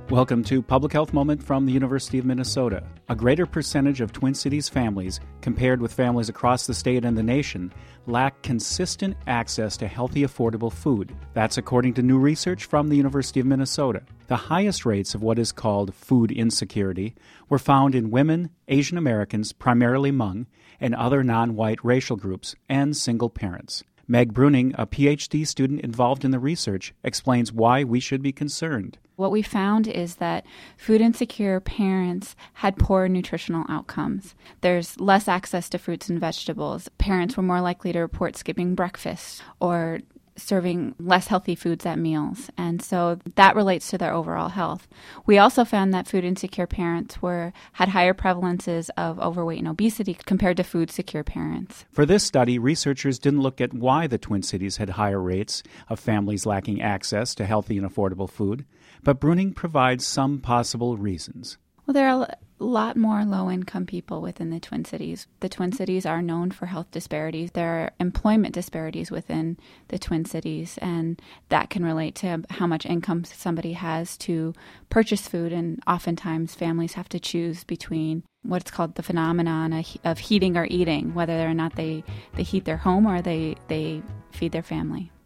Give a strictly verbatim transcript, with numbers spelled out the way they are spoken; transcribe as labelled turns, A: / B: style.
A: Welcome to Public Health Moment from the University of Minnesota. A greater percentage of Twin Cities families, compared with families across the state and the nation, lack consistent access to healthy, affordable food. That's according to new research from the University of Minnesota. The highest rates of what is called food insecurity were found in women, Asian Americans, primarily Hmong, and other non-white racial groups, and single parents. Meg Bruning, a P H D student involved in the research, explains why we should be concerned.
B: What we found is that food insecure parents had poor nutritional outcomes. There's less access to fruits and vegetables. Parents were more likely to report skipping breakfast or serving less healthy foods at meals. And so that relates to their overall health. We also found that food insecure parents were had higher prevalences of overweight and obesity compared to food secure parents.
A: For this study, researchers didn't look at why the Twin Cities had higher rates of families lacking access to healthy and affordable food, but Bruning provides some possible reasons.
B: Well, there are a lot more low-income people within the Twin Cities. The Twin Cities are known for health disparities. There are employment disparities within the Twin Cities, and that can relate to how much income somebody has to purchase food, and oftentimes families have to choose between what's called the phenomenon of heating or eating, whether or not they, they heat their home or they, they feed their family.